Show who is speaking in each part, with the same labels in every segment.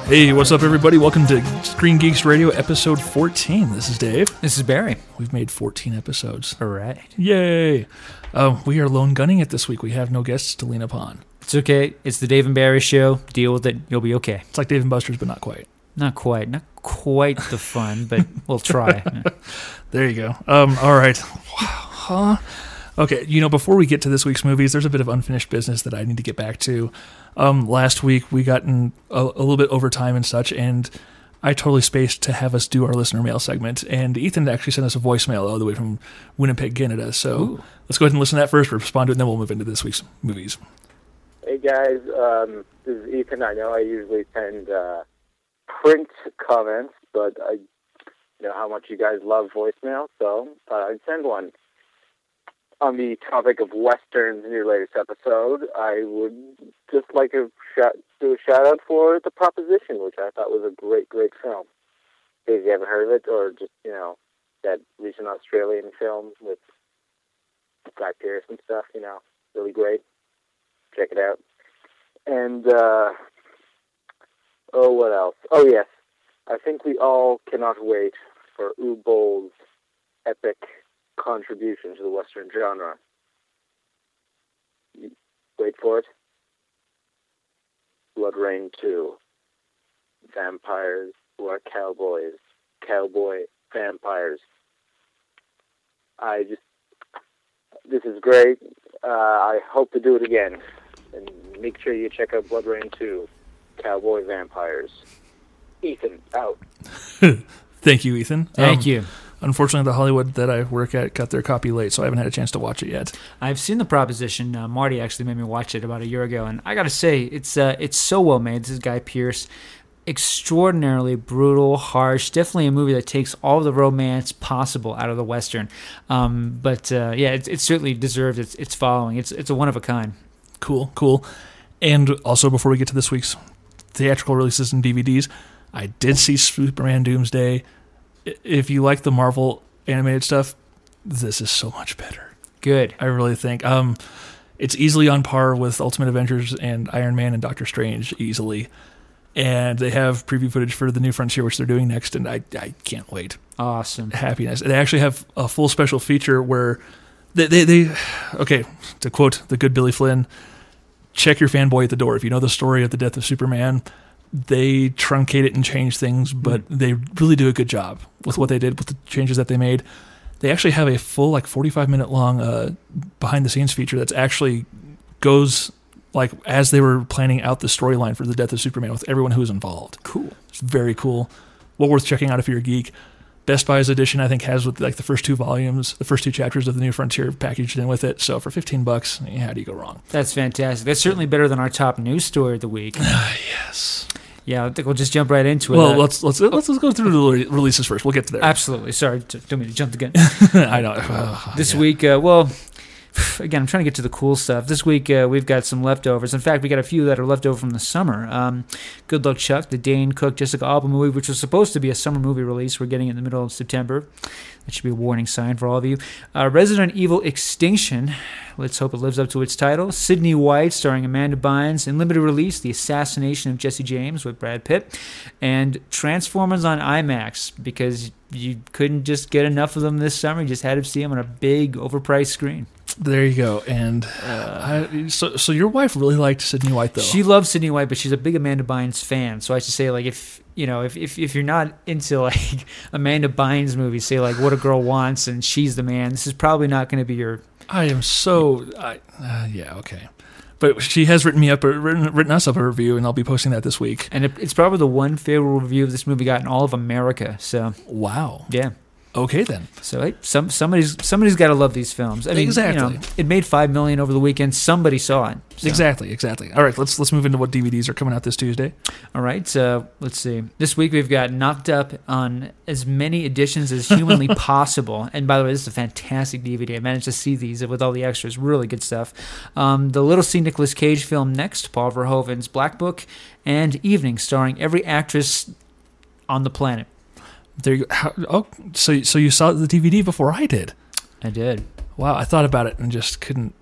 Speaker 1: Hey, what's up, everybody? Welcome to Screen Geeks Radio, episode 14. This is Dave.
Speaker 2: This is Barry.
Speaker 1: We've made 14 episodes.
Speaker 2: All right.
Speaker 1: Yay! We are lone gunning it this week. We have no guests to lean upon.
Speaker 2: It's okay. It's the Dave and Barry show. Deal with it. You'll be okay.
Speaker 1: It's like Dave and Buster's, but not quite.
Speaker 2: Not quite. Not quite the fun, but we'll try.
Speaker 1: There you go. All right. Huh? Okay, before we get to this week's movies, there's a bit of unfinished business that I need to get back to. Last week, we got in a little bit over time and such, and I totally spaced to have us do our listener mail segment, and Ethan actually sent us a voicemail all the way from Winnipeg, Canada, so let's go ahead and listen to that first, respond to it, and then we'll move into this week's movies.
Speaker 3: Hey, guys, this is Ethan. I know I usually send print comments, but I know how much you guys love voicemail, so I'd send one. On the topic of Westerns in your latest episode, I would just like to do a shout-out for The Proposition, which I thought was a great, great film. If you haven't heard of it, or just, that recent Australian film with Guy Pearce and stuff, really great. Check it out. And, what else? Oh, yes. I think we all cannot wait for Uwe Boll's epic contribution to the Western genre. Wait for it. Blood Rain 2. Vampires who are cowboys. Cowboy vampires. This is great. I hope to do it again. And make sure you check out Blood Rain 2. Cowboy vampires. Ethan, out.
Speaker 1: Thank you, Ethan.
Speaker 2: Thank you.
Speaker 1: Unfortunately, the Hollywood that I work at got their copy late, so I haven't had a chance to watch it yet.
Speaker 2: I've seen The Proposition. Marty actually made me watch it about a year ago, and I got to say, it's so well made. This is Guy Pearce. Extraordinarily brutal, harsh. Definitely a movie that takes all the romance possible out of the Western. It certainly deserves its following. It's a one of a kind.
Speaker 1: Cool. And also, before we get to this week's theatrical releases and DVDs, I did see Superman Doomsday. If you like the Marvel animated stuff, this is so much better.
Speaker 2: Good.
Speaker 1: I really think. It's easily on par with Ultimate Avengers and Iron Man and Doctor Strange, easily. And they have preview footage for the New Frontier, which they're doing next, and I can't wait.
Speaker 2: Awesome.
Speaker 1: Happiness. They actually have a full special feature where they okay, to quote the good Billy Flynn, check your fanboy at the door. If you know the story of the death of Superman, they truncate it and change things, but they really do a good job with what they did, with the changes that they made. They actually have a full, 45-minute long behind-the-scenes feature that's actually goes, as they were planning out the storyline for the death of Superman with everyone who was involved.
Speaker 2: Cool.
Speaker 1: It's very cool. Well worth checking out if you're a geek. Best Buy's edition, I think, has with the first two volumes, the first two chapters of the New Frontier packaged in with it. So for $15, how do you go wrong?
Speaker 2: That's fantastic. That's certainly better than our top news story of the week.
Speaker 1: Yes.
Speaker 2: Yeah, I think we'll just jump right into it.
Speaker 1: Well, let's go through the releases first. We'll get to there.
Speaker 2: Absolutely. Sorry, don't mean to jump the gun.
Speaker 1: I know.
Speaker 2: This week, again, I'm trying to get to the cool stuff. This week, we've got some leftovers. In fact, we got a few that are left over from the summer. Good Luck Chuck, the Dane Cook, Jessica Alba movie, which was supposed to be a summer movie release. We're getting it in the middle of September. That should be a warning sign for all of you. Resident Evil Extinction. Let's hope it lives up to its title. Sydney White, starring Amanda Bynes. In limited release, The Assassination of Jesse James with Brad Pitt. And Transformers on IMAX, because you couldn't just get enough of them this summer. You just had to see them on a big, overpriced screen.
Speaker 1: There you go. And so your wife really liked Sydney White, though.
Speaker 2: She loves Sydney White, but she's a big Amanda Bynes fan. So I should say, if you're not into Amanda Bynes movies, say What a Girl Wants and She's the Man, this is probably not going to be your.
Speaker 1: I am so yeah, okay. But she has written us up a review, and I'll be posting that this week.
Speaker 2: And it's probably the one favorable review of this movie got in all of America. So
Speaker 1: wow,
Speaker 2: yeah.
Speaker 1: Okay, then.
Speaker 2: So hey, somebody's got to love these films. I mean,
Speaker 1: exactly.
Speaker 2: It made $5 million over the weekend. Somebody saw it. So.
Speaker 1: Exactly. All right, let's move into what DVDs are coming out this Tuesday.
Speaker 2: All right, let's see. This week we've got Knocked Up on as many editions as humanly possible. And by the way, this is a fantastic DVD. I managed to see these with all the extras. Really good stuff. The Little C. Nicolas Cage film Next, Paul Verhoeven's Black Book, and Evening, starring every actress on the planet.
Speaker 1: There you go. So you saw the DVD before I did?
Speaker 2: I did.
Speaker 1: Wow, I thought about it and just couldn't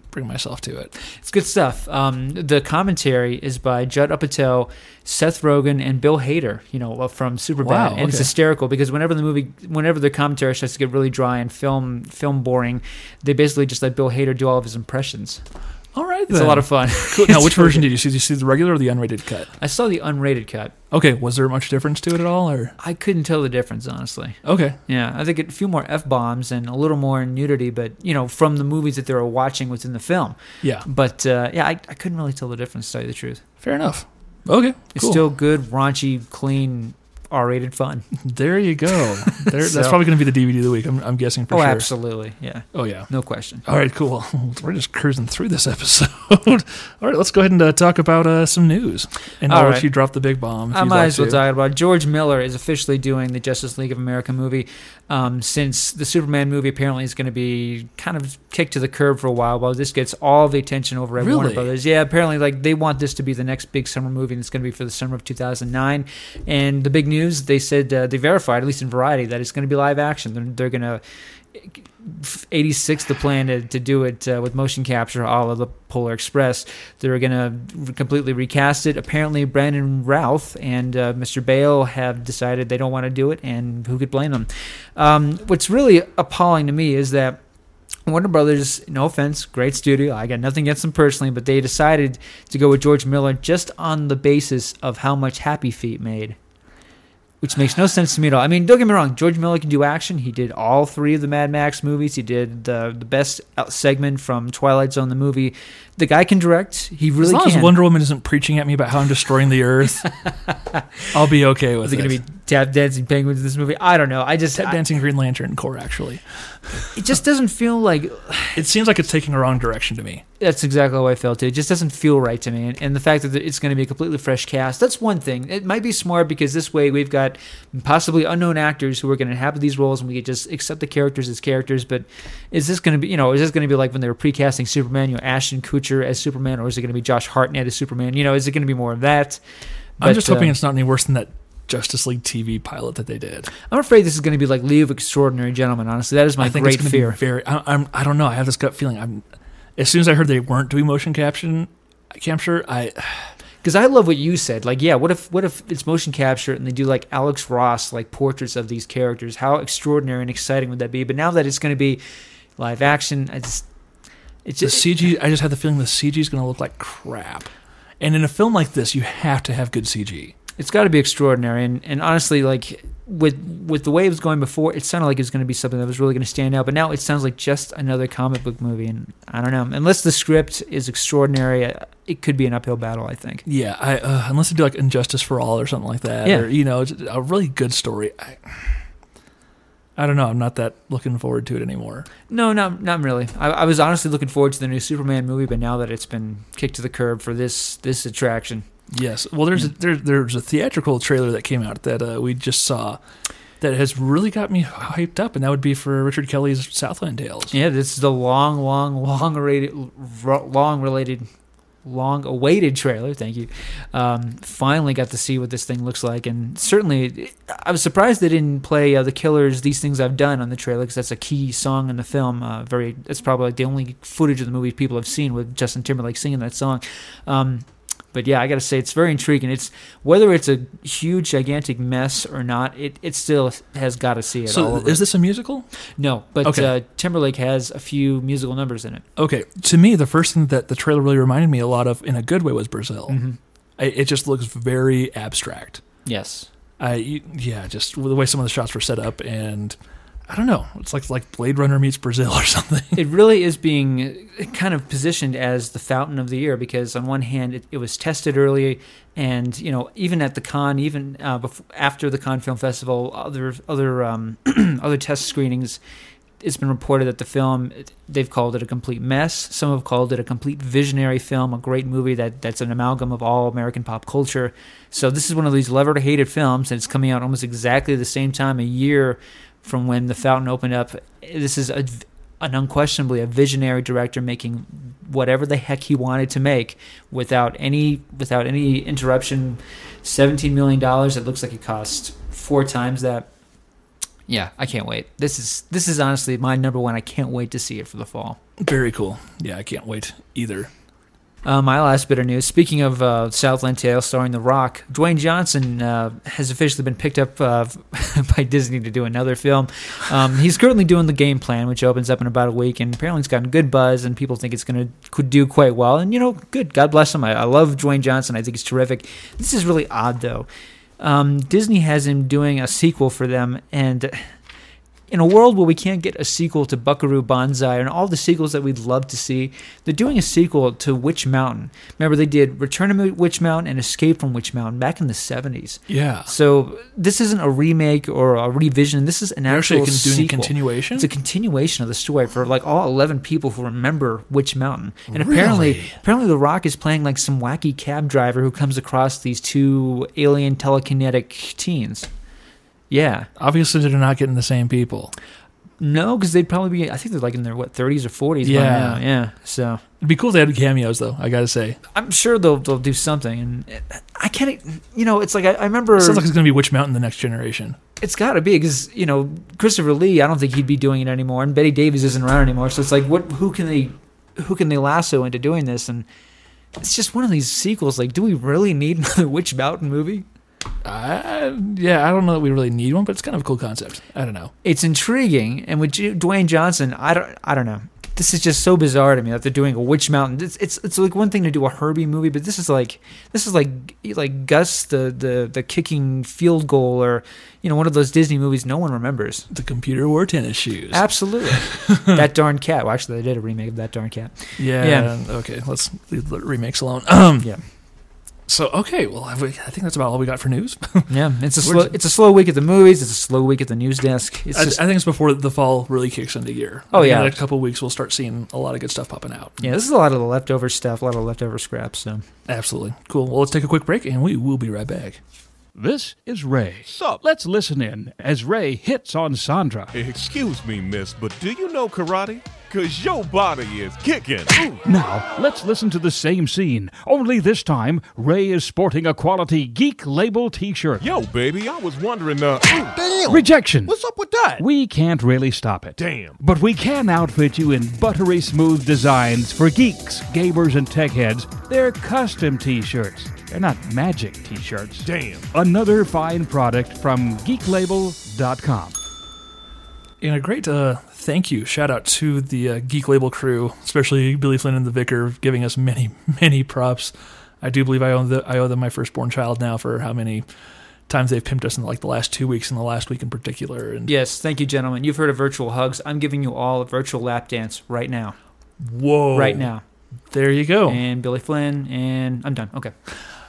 Speaker 1: bring myself to it.
Speaker 2: It's good stuff. The commentary is by Judd Apatow, Seth Rogen, and Bill Hader, from Superbad.
Speaker 1: Wow,
Speaker 2: and it's
Speaker 1: okay.
Speaker 2: hysterical because whenever the commentary starts to get really dry and film boring, they basically just let Bill Hader do all of his impressions.
Speaker 1: All right,
Speaker 2: It's a lot of fun.
Speaker 1: Cool. Now,
Speaker 2: It's
Speaker 1: which
Speaker 2: really
Speaker 1: version
Speaker 2: good.
Speaker 1: did you see? Did you see the regular or the unrated cut?
Speaker 2: I saw the unrated cut.
Speaker 1: Okay, was there much difference to it at all, or?
Speaker 2: I couldn't tell the difference, honestly.
Speaker 1: Okay,
Speaker 2: Yeah, I think a few more F-bombs and a little more nudity, but, from the movies that they were watching within the film.
Speaker 1: yeah,
Speaker 2: But, I couldn't really tell the difference, to tell you the truth.
Speaker 1: fair enough. Okay,
Speaker 2: It's
Speaker 1: cool.
Speaker 2: still good, raunchy, clean, R-rated fun.
Speaker 1: There you go. That's
Speaker 2: So-
Speaker 1: probably going to be the DVD of the week. I'm guessing for
Speaker 2: Oh,
Speaker 1: sure.
Speaker 2: absolutely. Yeah,
Speaker 1: Oh yeah.
Speaker 2: no question.
Speaker 1: All right, cool. We're just cruising through this episode. All right, let's go ahead and talk about some news. And
Speaker 2: All
Speaker 1: I'll
Speaker 2: right.
Speaker 1: let you drop the big bomb. If
Speaker 2: I
Speaker 1: you'd
Speaker 2: might
Speaker 1: like
Speaker 2: as well
Speaker 1: to.
Speaker 2: talk about George Miller is officially doing the Justice League of America movie. Since the Superman movie apparently is going to be kind of kicked to the curb for a while this gets all the attention over at Warner
Speaker 1: Really?
Speaker 2: Brothers. Yeah, apparently they want this to be the next big summer movie, and it's going to be for the summer of 2009. And the big news, they said, they verified, at least in Variety, that it's going to be live action. They're going to 86 the plan to do it with motion capture, a la the Polar Express. They're going to completely recast it. Apparently, Brandon Routh and Mr. Bale have decided they don't want to do it, and who could blame them? What's really appalling to me is that Warner Brothers, no offense, great studio, I got nothing against them personally, but they decided to go with George Miller just on the basis of how much Happy Feet made. Which makes no sense to me at all. I mean, don't get me wrong. George Miller can do action. He did all 3 of the Mad Max movies. He did the best segment from Twilight Zone, the movie. The guy can direct. He really
Speaker 1: As long
Speaker 2: can.
Speaker 1: as Wonder Woman isn't preaching at me about how I'm destroying the Earth, I'll be okay with
Speaker 2: Is it
Speaker 1: it.
Speaker 2: going to be tap dancing penguins in this movie? I don't know.
Speaker 1: Tap Dancing Green Lantern core, actually.
Speaker 2: It just doesn't feel like...
Speaker 1: It seems like it's taking a wrong direction to me.
Speaker 2: That's exactly how I felt too. It just doesn't feel right to me. And the fact that it's going to be a completely fresh cast, that's one thing. It might be smart because this way we've got possibly unknown actors who are going to have these roles and we could just accept the characters as characters. But is this going to be, is this going to be like when they were precasting Superman, Ashton Kutcher as Superman, or is it going to be Josh Hartnett as Superman? Is it going to be more of that?
Speaker 1: I'm just hoping it's not any worse than that Justice League TV pilot that they did.
Speaker 2: I'm afraid this is going to be like League of Extraordinary Gentlemen, honestly. That is my
Speaker 1: I think
Speaker 2: great
Speaker 1: it's gonna
Speaker 2: fear.
Speaker 1: be I don't know. I have this gut feeling. As soon as I heard they weren't doing motion capture,
Speaker 2: Because I love what you said. Like, yeah, what if it's motion capture and they do like Alex Ross, like portraits of these characters? How extraordinary and exciting would that be? But now that it's going to be live action,
Speaker 1: the CG. I just have the feeling the CG is going to look like crap. And in a film like this, you have to have good CG.
Speaker 2: it's got to be extraordinary. And honestly, like with the way it was going before, it sounded like it was going to be something that was really going to stand out. But now it sounds like just another comic book movie. And I don't know. Unless the script is extraordinary, it could be an uphill battle, I think.
Speaker 1: Yeah, unless they do like Injustice for All or something like that,
Speaker 2: Yeah.
Speaker 1: or a really good story. I don't know. I'm not that looking forward to it anymore.
Speaker 2: No, not really. I was honestly looking forward to the new Superman movie, but now that it's been kicked to the curb for this attraction.
Speaker 1: Yes. Well, there's a theatrical trailer that came out that we just saw that has really got me hyped up, and that would be for Richard Kelly's Southland Tales.
Speaker 2: Yeah, this is the long-awaited trailer. Thank you. Finally got to see what this thing looks like, and certainly I was surprised they didn't play The Killers' "These Things I've Done" on the trailer, because that's a key song in the film. It's probably like the only footage of the movie people have seen with Justin Timberlake singing that song. But yeah, I got to say, it's very intriguing. It's whether it's a huge, gigantic mess or not, it still has got to see it.
Speaker 1: So
Speaker 2: all over.
Speaker 1: is this a musical?
Speaker 2: No, but
Speaker 1: Okay.
Speaker 2: Timberlake has a few musical numbers in it.
Speaker 1: Okay. To me, the first thing that the trailer really reminded me a lot of, in a good way, was Brazil.
Speaker 2: Mm-hmm.
Speaker 1: It just looks very abstract.
Speaker 2: Yes.
Speaker 1: Just the way some of the shots were set up, and I don't know. It's like Blade Runner meets Brazil or something.
Speaker 2: It really is being kind of positioned as the fountain of the year, because on one hand it was tested early, and even at the con, even after the Cannes Film Festival, other test screenings, it's been reported that the film, they've called it a complete mess. Some have called it a complete visionary film, a great movie that's an amalgam of all American pop culture. So this is one of these lever-to-hated films, and it's coming out almost exactly the same time, a year from when The Fountain opened up. This is an unquestionably a visionary director making whatever the heck he wanted to make without any interruption. $17 million. It looks like it cost 4 times that. Yeah, I can't wait. This is honestly my number one. I can't wait to see it for the fall.
Speaker 1: Very cool. Yeah, I can't wait either.
Speaker 2: My last bit of news, speaking of Southland Tales starring The Rock, Dwayne Johnson has officially been picked up by Disney to do another film. He's currently doing The Game Plan, which opens up in about a week, and apparently it's gotten good buzz, and people think it's going to do quite well. And, good. God bless him. I love Dwayne Johnson. I think he's terrific. This is really odd, though. Disney has him doing a sequel for them, and in a world where we can't get a sequel to Buckaroo Banzai and all the sequels that we'd love to see, they're doing a sequel to Witch Mountain. Remember, they did Return of Witch Mountain and Escape from Witch Mountain back in the 70s.
Speaker 1: Yeah.
Speaker 2: So this isn't a remake or a revision. This is an actual sequel.
Speaker 1: Doing a continuation?
Speaker 2: It's a continuation of the story for like all 11 people who remember Witch Mountain. And
Speaker 1: Really?
Speaker 2: apparently The Rock is playing like some wacky cab driver who comes across these two alien telekinetic teens. Yeah.
Speaker 1: Obviously, they're not getting the same people.
Speaker 2: No, because they'd probably be, I think they're like in their, 30s or 40s by now. Yeah. So
Speaker 1: It'd be cool if they had cameos, though, I gotta say.
Speaker 2: I'm sure they'll do something. And I can't, it's like, I remember.
Speaker 1: It sounds like it's gonna be Witch Mountain the next generation.
Speaker 2: It's got to be, because, Christopher Lee, I don't think he'd be doing it anymore. And Betty Davis isn't around anymore. So it's like, who can they lasso into doing this? And it's just one of these sequels. Like, do we really need another Witch Mountain movie?
Speaker 1: I don't know that we really need one, but it's kind of a cool concept. I don't know.
Speaker 2: It's intriguing, and with Dwayne Johnson, I don't know. This is just so bizarre to me that they're doing a Witch Mountain. It's like one thing to do a Herbie movie, but this is like Gus the kicking field goal, or one of those Disney movies no one remembers.
Speaker 1: The computer wore tennis shoes.
Speaker 2: Absolutely. That Darn Cat. Well, actually, they did a remake of That Darn Cat.
Speaker 1: Yeah. Okay, let's leave the remakes alone.
Speaker 2: Yeah.
Speaker 1: So, okay, well, I think that's about all we got for news.
Speaker 2: Yeah, it's a slow week at the movies. It's a slow week at the news desk.
Speaker 1: I think it's before the fall really kicks into gear.
Speaker 2: Oh, yeah.
Speaker 1: In a couple of weeks, we'll start seeing a lot of good stuff popping out.
Speaker 2: Yeah, this is a lot of the leftover stuff, a lot of leftover scraps. So.
Speaker 1: Absolutely. Cool. Well, let's take a quick break, and we will be right back.
Speaker 4: This is Ray. Sup? Let's listen in as Ray hits on Sandra.
Speaker 5: Excuse me, miss, but do you know karate? 'Cause your body is kicking. Ooh.
Speaker 4: Now, let's listen to the same scene. Only this time, Ray is sporting a quality Geek Label t-shirt.
Speaker 5: Yo, baby, I was wondering, damn.
Speaker 4: Rejection.
Speaker 5: What's up with that?
Speaker 4: We can't really stop it.
Speaker 5: Damn.
Speaker 4: But we can outfit you in buttery smooth designs for geeks, gamers, and tech heads. They're custom t-shirts. They're not magic t-shirts.
Speaker 5: Damn.
Speaker 4: Another fine product from geeklabel.com.
Speaker 1: And a great thank you, shout out to the Geek Label crew, especially Billy Flynn and the Vicar, giving us many, many props. I do believe I owe them my firstborn child now for how many times they've pimped us in the last 2 weeks and the last week in particular. And
Speaker 2: yes, thank you, gentlemen. You've heard of virtual hugs. I'm giving you all a virtual lap dance right now.
Speaker 1: Whoa.
Speaker 2: Right now.
Speaker 1: There you go.
Speaker 2: And Billy Flynn, and I'm done. Okay.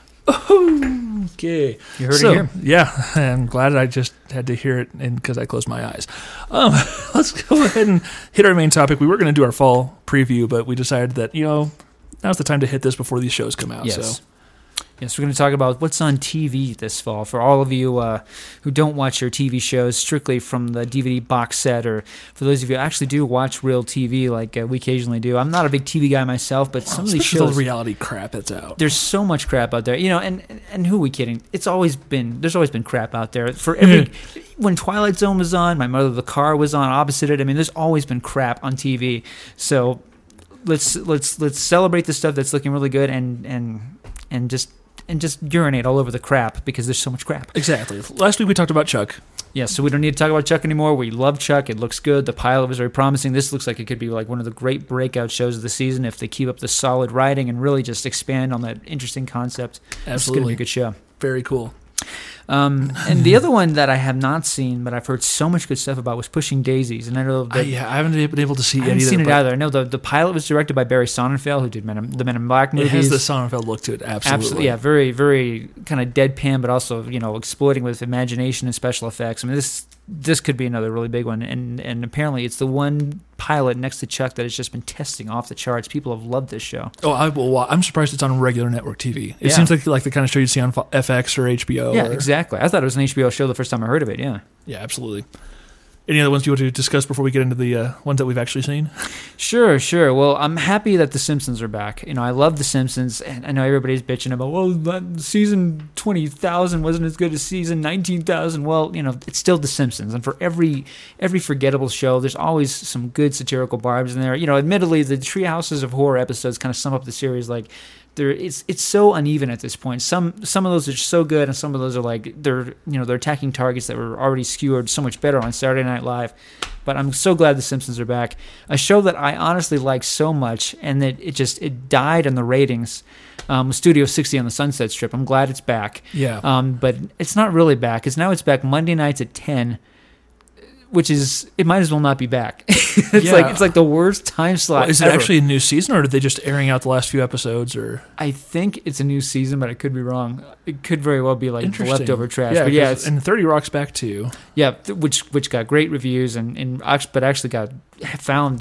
Speaker 1: Okay.
Speaker 2: You heard it here.
Speaker 1: Yeah, I'm glad I just had to hear it because I closed my eyes. Let's go ahead and hit our main topic. We were going to do our fall preview, but we decided that, now's the time to hit this before these shows come out.
Speaker 2: Yes.
Speaker 1: So.
Speaker 2: Yes, we're going to talk about what's on TV this fall. For all of you who don't watch your TV shows strictly from the DVD box set, or for those of you who actually do watch real TV like we occasionally do. I'm not a big TV guy myself, but some of these shows...
Speaker 1: the reality crap that's out.
Speaker 2: There's so much crap out there. And who are we kidding? There's always been crap out there. For every... When Twilight Zone was on, My Mother the Car was on opposite it. I mean, there's always been crap on TV. So let's celebrate the stuff that's looking really good and just urinate all over the crap because there's so much crap.
Speaker 1: Exactly. Last week we talked about Chuck.
Speaker 2: Yeah, so we don't need to talk about Chuck anymore. We love Chuck. It looks good. The pilot was very promising. This looks like it could be like one of the great breakout shows of the season if they keep up the solid writing and really just expand on that interesting concept.
Speaker 1: Absolutely.
Speaker 2: It's going to be a good show.
Speaker 1: Very cool.
Speaker 2: And the other one that I have not seen, but I've heard so much good stuff about, was Pushing Daisies. And I know that
Speaker 1: I haven't been able to see it either.
Speaker 2: I haven't seen it either. I know the pilot was directed by Barry Sonnenfeld, who did the Men in Black movies.
Speaker 1: It has the Sonnenfeld look to it, absolutely.
Speaker 2: Yeah, very, very kind of deadpan, but also exploiting with imagination and special effects. I mean, this could be another really big one. And apparently it's the one pilot next to Chuck that has just been testing off the charts. People have loved this show.
Speaker 1: Oh, I'm surprised it's on regular network TV. It seems like the kind of show you'd see on FX or HBO.
Speaker 2: Yeah, exactly. I thought it was an HBO show the first time I heard of it, yeah.
Speaker 1: Yeah, absolutely. Any other ones you want to discuss before we get into the ones that we've actually seen?
Speaker 2: Sure. Well, I'm happy that The Simpsons are back. I love The Simpsons, and I know everybody's bitching about, well, that season 20,000 wasn't as good as season 19,000. Well, it's still The Simpsons, and for every forgettable show, there's always some good satirical barbs in there. Admittedly, the Treehouses of Horror episodes kind of sum up the series. Like, it's so uneven at this point. Some of those are so good, and some of those are like they're attacking targets that were already skewered so much better on Saturday Night Live. But I'm so glad The Simpsons are back. A show that I honestly like so much, and that it died in the ratings. Studio 60 on the Sunset Strip. I'm glad it's back.
Speaker 1: Yeah.
Speaker 2: But it's not really back, because now it's back Monday nights at 10. Which is, it might as well not be back. It's like the worst time slot.
Speaker 1: Well, is it
Speaker 2: ever.
Speaker 1: actually a new season, or are they just airing out the last few episodes? Or
Speaker 2: I think it's a new season, but I could be wrong. It could very well be like the leftover trash.
Speaker 1: Yeah,
Speaker 2: but yeah,
Speaker 1: and 30 Rock's back too.
Speaker 2: Yeah, which got great reviews but actually found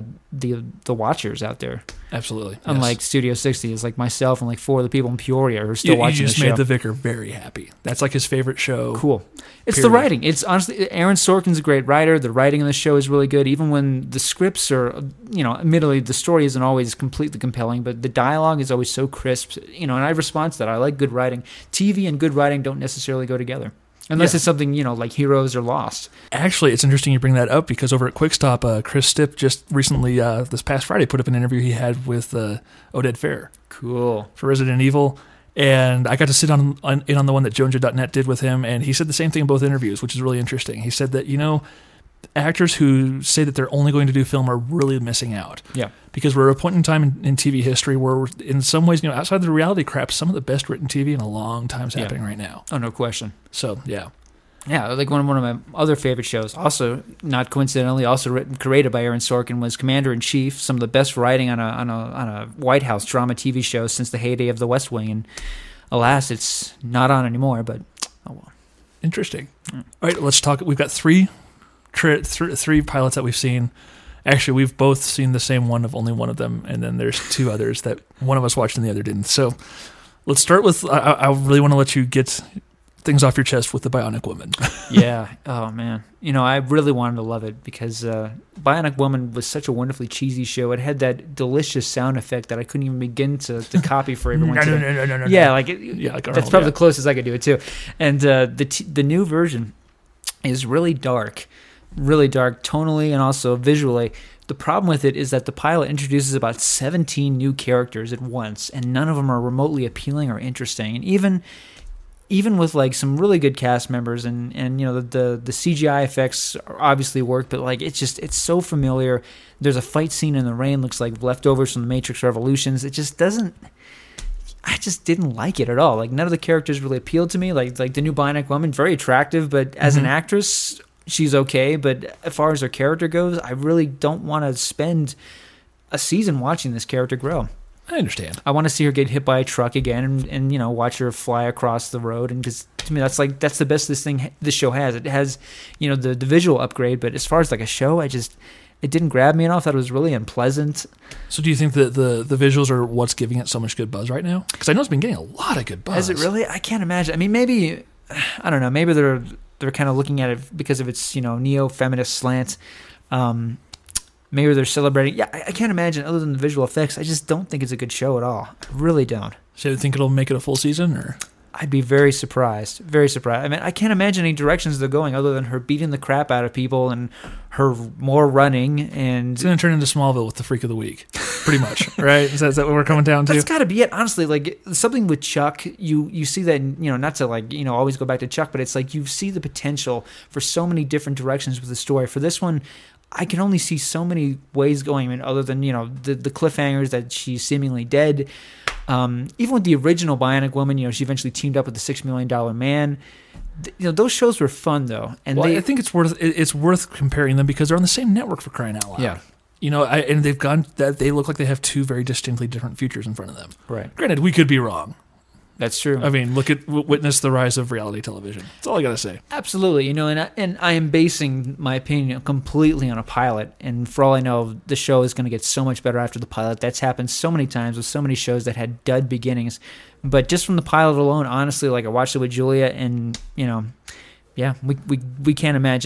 Speaker 2: the watchers out there.
Speaker 1: Absolutely.
Speaker 2: Unlike Studio 60, it's like myself and like 4 of the people in Peoria who are still watching the show.
Speaker 1: You just made the Vicar very happy. That's like his favorite show.
Speaker 2: Cool. It's
Speaker 1: period.
Speaker 2: The writing. It's honestly, Aaron Sorkin's a great writer. The writing in the show is really good, even when the scripts are, admittedly the story isn't always completely compelling, but the dialogue is always so crisp. And I respond to that. I like good writing. TV and good writing don't necessarily go together. Unless it's something, like Heroes or Lost.
Speaker 1: Actually, it's interesting you bring that up, because over at Quickstop, Chris Stipp just recently, this past Friday, put up an interview he had with Oded Fehr.
Speaker 2: Cool.
Speaker 1: For Resident Evil. And I got to sit in on the one that JonesJoe.net did with him, and he said the same thing in both interviews, which is really interesting. He said that, actors who say that they're only going to do film are really missing out.
Speaker 2: Yeah.
Speaker 1: Because we're at a point in time in TV history where, in some ways, outside of the reality crap, some of the best written TV in a long time is happening right now.
Speaker 2: Oh, no question.
Speaker 1: So, yeah.
Speaker 2: Yeah, like one of my other favorite shows, also not coincidentally, also created by Aaron Sorkin, was Commander in Chief. Some of the best writing on a White House drama TV show since the heyday of The West Wing, and alas, it's not on anymore. But oh well.
Speaker 1: Interesting. All right, let's talk. We've got three pilots that we've seen. Actually, we've both seen the same one of only one of them, and then there's 2 others that one of us watched and the other didn't. So let's start with. I really want to let you get things off your chest with The Bionic Woman.
Speaker 2: Yeah. Oh, man. I really wanted to love it because Bionic Woman was such a wonderfully cheesy show. It had that delicious sound effect that I couldn't even begin to copy for everyone.
Speaker 1: No.
Speaker 2: Yeah,
Speaker 1: like
Speaker 2: that's probably the closest I could do it, too. And the new version is really dark tonally and also visually. The problem with it is that the pilot introduces about 17 new characters at once, and none of them are remotely appealing or interesting. And even with like some really good cast members and the CGI effects obviously work, but like it's so familiar. There's a fight scene in the rain, looks like leftovers from the Matrix Revolutions. It just doesn't. I just didn't like it at all. Like none of the characters really appealed to me. Like the new Bionic Woman, very attractive, but as an actress, she's okay. But as far as her character goes, I really don't want to spend a season watching this character grow.
Speaker 1: I understand.
Speaker 2: I want to see her get hit by a truck again and watch her fly across the road. And because to me, that's the best this show has. It has, the visual upgrade, but as far as like a show, it didn't grab me enough. I thought it was really unpleasant.
Speaker 1: So do you think that the visuals are what's giving it so much good buzz right now? Because I know it's been getting a lot of good buzz.
Speaker 2: Is it really? I can't imagine. I mean, maybe, I don't know. Maybe they're kind of looking at it because of its, neo-feminist slant. Maybe they're celebrating. Yeah, I can't imagine other than the visual effects. I just don't think it's a good show at all. I really don't.
Speaker 1: So you think it'll make it a full season? Or
Speaker 2: I'd be very surprised. Very surprised. I mean, I can't imagine any directions they're going other than her beating the crap out of people and her more running. And
Speaker 1: it's going to turn into Smallville with the Freak of the Week, pretty much, right? Is that what we're coming down to?
Speaker 2: That's got to be it. Honestly, like something with Chuck, you see that, not to always go back to Chuck, but it's like you see the potential for so many different directions with the story. For this one, I can only see so many ways going. I mean, other than the cliffhangers that she's seemingly dead. Even with the original Bionic Woman, she eventually teamed up with the $6 Million Man. Those shows were fun though, and
Speaker 1: I think it's worth comparing them because they're on the same network, for crying out loud.
Speaker 2: Yeah.
Speaker 1: And they look like they have 2 very distinctly different futures in front of them.
Speaker 2: Right.
Speaker 1: Granted, we could be wrong.
Speaker 2: That's true.
Speaker 1: I mean, witness the rise of reality television. That's all I got to say.
Speaker 2: Absolutely. And I am basing my opinion completely on a pilot. And for all I know, the show is going to get so much better after the pilot. That's happened so many times with so many shows that had dud beginnings. But just from the pilot alone, honestly, like I watched it with Julia and, yeah, we can't imagine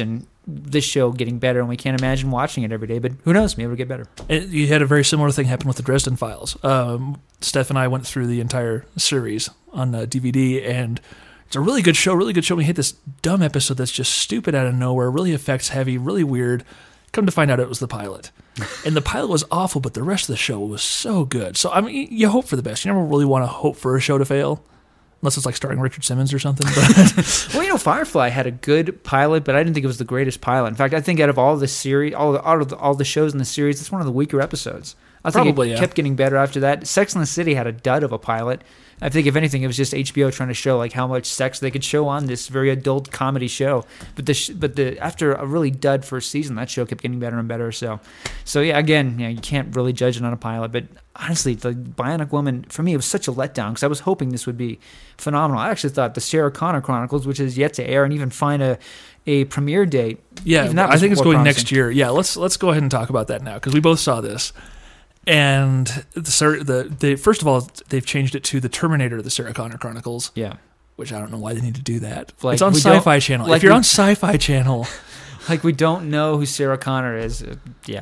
Speaker 2: this show getting better, and we can't imagine watching it every day. But who knows? Maybe it'll get better.
Speaker 1: And you had a very similar thing happen with the Dresden Files. Steph and I went through the entire series on DVD, and it's a really good show, really good show. We hit this dumb episode that's just stupid out of nowhere, really effects heavy, really weird. Come to find out it was the pilot. And the pilot was awful, but the rest of the show was so good. So, I mean, you hope for the best. You never really want to hope for a show to fail, unless it's like starring Richard Simmons or something. But
Speaker 2: Well, Firefly had a good pilot, but I didn't think it was the greatest pilot. In fact, I think out of all the series, all the shows in the series, it's one of the weaker episodes. I think
Speaker 1: Probably,
Speaker 2: it
Speaker 1: yeah.
Speaker 2: kept getting better after that. Sex and the City had a dud of a pilot. I think, if anything, it was just HBO trying to show like how much sex they could show on this very adult comedy show. But after a really dud first season, that show kept getting better and better. So yeah, again, you can't really judge it on a pilot. But honestly, the Bionic Woman, for me, it was such a letdown because I was hoping this would be phenomenal. I actually thought the Sarah Connor Chronicles, which is yet to air and even find a premiere date.
Speaker 1: yeah,
Speaker 2: even that
Speaker 1: I
Speaker 2: was
Speaker 1: think it's
Speaker 2: more
Speaker 1: going
Speaker 2: promising.
Speaker 1: next year. Yeah, let's go ahead and talk about that now because we both saw this. And first of all, they've changed it to the Terminator, the Sarah Connor Chronicles,
Speaker 2: Yeah.
Speaker 1: which I don't know why they need to do that.
Speaker 2: Like,
Speaker 1: it's on
Speaker 2: we don't-
Speaker 1: Sci-Fi Channel.
Speaker 2: like
Speaker 1: if you're
Speaker 2: we-
Speaker 1: on Sci-Fi Channel,
Speaker 2: Like, we don't know who Sarah Connor is. Yeah.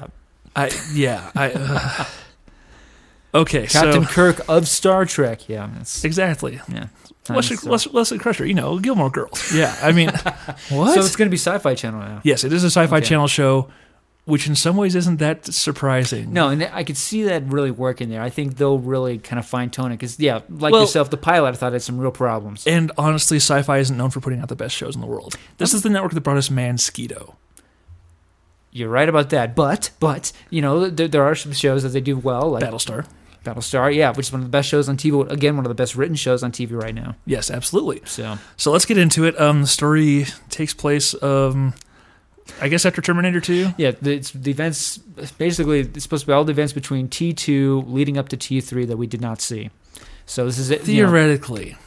Speaker 1: Okay,
Speaker 2: Captain
Speaker 1: so
Speaker 2: Kirk of Star Trek. Yeah. That's,
Speaker 1: exactly.
Speaker 2: yeah.
Speaker 1: Leslie Crusher, Gilmore Girls. Yeah, I mean, what?
Speaker 2: So it's going to be Sci-Fi Channel now.
Speaker 1: Yes, it is a Sci-Fi
Speaker 2: Okay.
Speaker 1: Channel show, which in some ways isn't that surprising.
Speaker 2: No, and I could see that really working there. I think they'll really kind of fine-tune it. Because, yeah, like
Speaker 1: Well-
Speaker 2: yourself, the pilot, I thought had some real problems.
Speaker 1: And honestly, Sci-Fi isn't known for putting out the best shows in the world. This is the network that brought us Mansquito.
Speaker 2: You're right about that. But there are some shows that they do well, like
Speaker 1: Battlestar.
Speaker 2: Battlestar, yeah, which is one of the best shows on TV. Again, one of the best written shows on TV right now.
Speaker 1: Yes, absolutely.
Speaker 2: So
Speaker 1: So let's get into it. The story takes place, I guess, after Terminator 2.
Speaker 2: yeah, it's the events. Basically, it's supposed to be all the events between T2 leading up to T3 that we did not see. So this is it.
Speaker 1: Theoretically.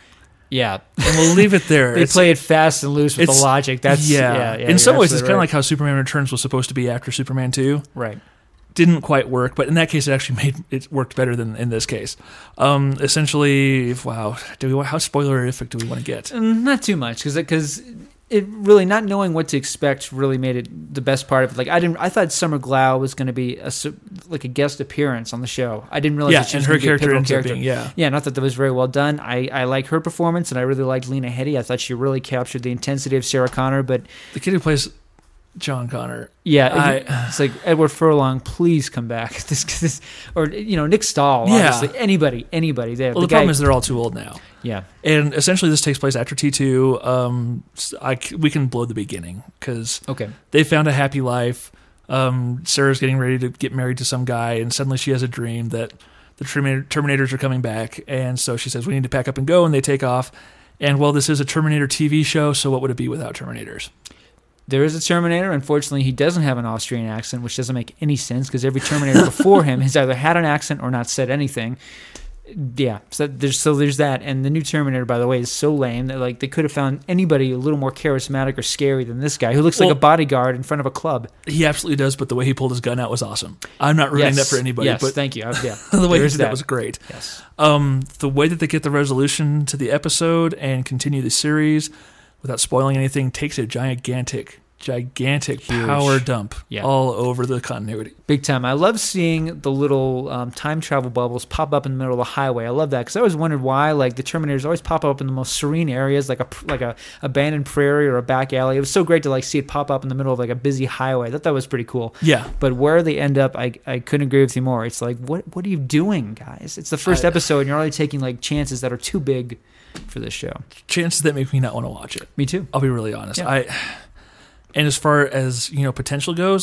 Speaker 2: Yeah,
Speaker 1: And we'll leave it there.
Speaker 2: they play it fast and loose with the
Speaker 1: it's-
Speaker 2: logic. That's
Speaker 1: yeah.
Speaker 2: yeah
Speaker 1: In some
Speaker 2: you're
Speaker 1: ways, it's
Speaker 2: absolutely
Speaker 1: kind of
Speaker 2: right.
Speaker 1: like how Superman Returns was supposed to be after Superman 2.
Speaker 2: Right.
Speaker 1: Didn't quite work, but in that case, it actually made it worked better than in this case. Essentially, wow, how spoilerific do we want to get?
Speaker 2: Not too much, because it really, not knowing what to expect really made it the best part of it. Like, I thought Summer Glau was going to be a guest appearance on the show. I didn't realize
Speaker 1: Yeah,
Speaker 2: that she
Speaker 1: and
Speaker 2: was
Speaker 1: her
Speaker 2: gonna be a
Speaker 1: character
Speaker 2: pivotal
Speaker 1: ends up
Speaker 2: character.
Speaker 1: being, yeah.
Speaker 2: Yeah, and I thought that was very well done. I like her performance, and I really liked Lena Headey. I thought she really captured the intensity of Sarah Connor, but
Speaker 1: The kid who plays John Connor.
Speaker 2: yeah, it's like Edward Furlong, please come back. This or Nick Stahl,
Speaker 1: Yeah.
Speaker 2: obviously anybody there.
Speaker 1: Well, the problem is they're all too old now.
Speaker 2: yeah,
Speaker 1: And essentially, this takes place after T2. We can blow the beginning because
Speaker 2: okay,
Speaker 1: they found a happy life. Sarah's getting ready to get married to some guy, and suddenly she has a dream that the Terminators are coming back. And so she says, we need to pack up and go, and they take off. And, well, this is a Terminator TV show, so what would it be without Terminators?
Speaker 2: there is a Terminator. Unfortunately, he doesn't have an Austrian accent, which doesn't make any sense because every Terminator before him has either had an accent or not said anything. Yeah, so there's that. And the new Terminator, by the way, is so lame that like they could have found anybody a little more charismatic or scary than this guy who looks like
Speaker 1: Well-
Speaker 2: a bodyguard in front of a club.
Speaker 1: He absolutely does, but the way he pulled his gun out was awesome. I'm not ruining that for anybody,
Speaker 2: Yes,
Speaker 1: but
Speaker 2: thank you. Yeah,
Speaker 1: the way he
Speaker 2: there is
Speaker 1: did that was great.
Speaker 2: Yes.
Speaker 1: The way that they get the resolution to the episode and continue the series without spoiling anything takes a gigantic
Speaker 2: Huge.
Speaker 1: power dump
Speaker 2: Yeah.
Speaker 1: all over the continuity.
Speaker 2: Big time. I love seeing the little time travel bubbles pop up in the middle of the highway. I love that because I always wondered why like the Terminators always pop up in the most serene areas, like a abandoned prairie or a back alley. It was so great to like see it pop up in the middle of like a busy highway. I thought that was pretty cool.
Speaker 1: Yeah.
Speaker 2: But where they end up, I couldn't agree with you more. It's like what are you doing, guys? It's the first episode, and you're already taking like chances that are too big for this show.
Speaker 1: Chances that make me not want to watch it.
Speaker 2: Me too.
Speaker 1: I'll be really honest.
Speaker 2: Yeah.
Speaker 1: And as far as potential goes,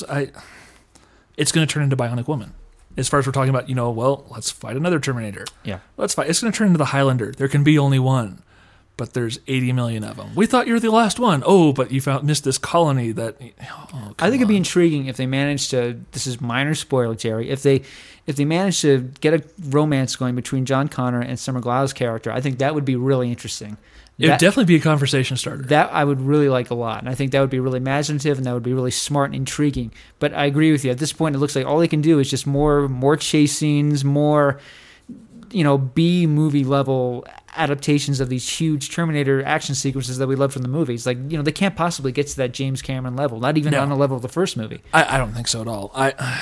Speaker 1: it's going to turn into Bionic Woman. As far as we're talking about, let's fight another Terminator.
Speaker 2: Yeah.
Speaker 1: Let's fight. It's going to turn into the Highlander. There can be only one, but there's 80 million of them. We thought you were the last one. Oh, but you missed this colony that. Oh,
Speaker 2: I think it'd be intriguing if they managed to. This is minor spoiler, Jerry. If they managed to get a romance going between John Connor and Summer Glau's character, I think that would be really interesting.
Speaker 1: It would definitely be a conversation starter.
Speaker 2: That I would really like a lot, and I think that would be really imaginative, and that would be really smart and intriguing. But I agree with you. At this point, it looks like all they can do is just more chase scenes, more B movie level adaptations of these huge Terminator action sequences that we love from the movies. Like, they can't possibly get to that James Cameron level, not even on the level of the first movie.
Speaker 1: I don't think so at all.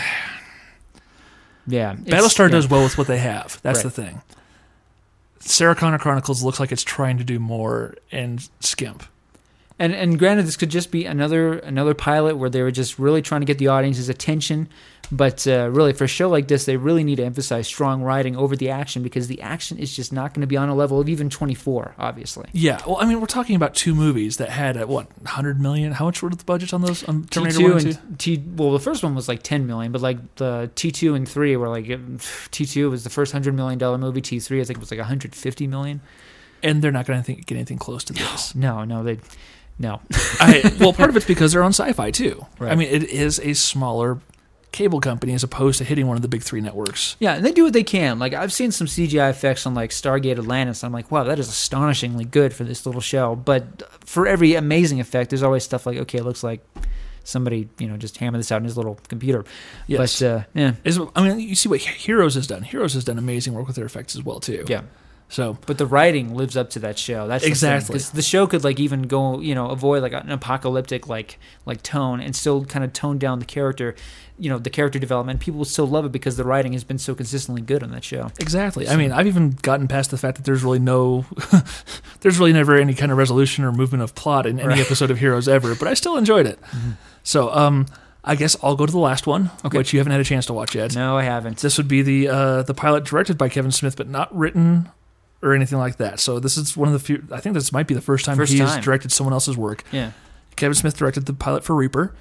Speaker 2: Yeah.
Speaker 1: Battlestar does well with what they have. That's
Speaker 2: Right.
Speaker 1: the thing. Sarah Connor Chronicles looks like it's trying to do more and skimp.
Speaker 2: And granted, this could just be another pilot where they were just really trying to get the audience's attention. But really, for a show like this, they really need to emphasize strong writing over the action, because the action is just not going to be on a level of even 24, obviously.
Speaker 1: Yeah, well, I mean, we're talking about two movies that had, $100 million? How much were the budgets on those? On Terminator 1 and 2?
Speaker 2: Well, the first one was like $10 million, but like the T2 and 3 were like, T2 was the first $100 million movie, T3 I think was like $150 million.
Speaker 1: And they're not going to get anything close to this.
Speaker 2: No.
Speaker 1: Well, part of it's because they're on Sci-Fi too.
Speaker 2: Right.
Speaker 1: I mean, it is a smaller cable company as opposed to hitting one of the big three networks.
Speaker 2: Yeah, and they do what they can. Like, I've seen some CGI effects on like Stargate Atlantis. I'm like, wow, that is astonishingly good for this little show. But for every amazing effect, there's always stuff like, okay, it looks like somebody, just hammered this out in his little computer.
Speaker 1: Yes.
Speaker 2: But yeah,
Speaker 1: you see what Heroes has done. Heroes has done amazing work with their effects as well too.
Speaker 2: yeah.
Speaker 1: So,
Speaker 2: But the writing lives up to that show. That's
Speaker 1: Exactly.
Speaker 2: because the show could like even go, avoid like an apocalyptic like tone and still kind of tone down the character, the character development. People will still love it because the writing has been so consistently good on that show.
Speaker 1: exactly. I mean, I've even gotten past the fact that there's really never any kind of resolution or movement of plot in any episode of Heroes ever, but I still enjoyed it. Mm-hmm. So, I guess I'll go to the last one, which you haven't had a chance to watch yet.
Speaker 2: No, I haven't.
Speaker 1: This would be the pilot directed by Kevin Smith, but not written or anything like that. So this is one of the few. I think this might be the first time he's directed someone else's work.
Speaker 2: Yeah,
Speaker 1: Kevin Smith directed the pilot for Reaper.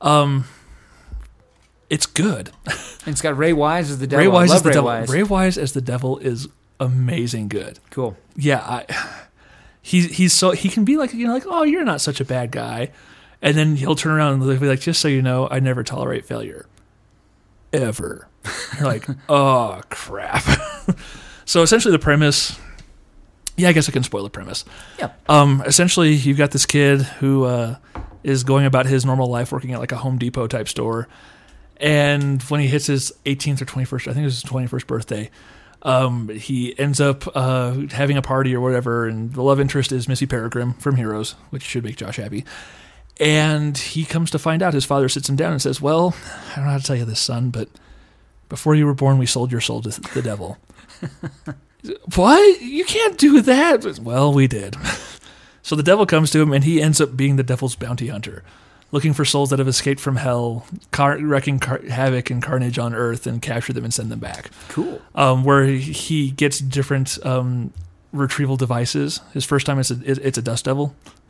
Speaker 1: It's good.
Speaker 2: And it's got Ray Wise as the devil.
Speaker 1: Ray Wise as the
Speaker 2: Ray
Speaker 1: devil.
Speaker 2: Wise.
Speaker 1: Ray Wise as the devil is amazing good.
Speaker 2: Cool.
Speaker 1: Yeah, he can be like oh, you're not such a bad guy, and then he'll turn around and be like, just so you know, I never tolerate failure, ever. You're like, oh crap. So essentially, the premise. Yeah, I guess I can spoil the premise.
Speaker 2: Yeah.
Speaker 1: Essentially, you've got this kid who is going about his normal life, working at like a Home Depot type store, and when he hits his 18th or 21st, I think it was his 21st birthday, he ends up having a party or whatever, and the love interest is Missy Peregrine from Heroes, which should make Josh happy. And he comes to find out, his father sits him down and says, well, I don't know how to tell you this, son, but before you were born, we sold your soul to the devil. What? You can't do that. Well, we did. So the devil comes to him, and he ends up being the devil's bounty hunter, looking for souls that have escaped from hell, wreaking havoc and carnage on Earth, and capture them and send them back.
Speaker 2: Cool.
Speaker 1: Where he gets different retrieval devices. His first time it's a dust devil.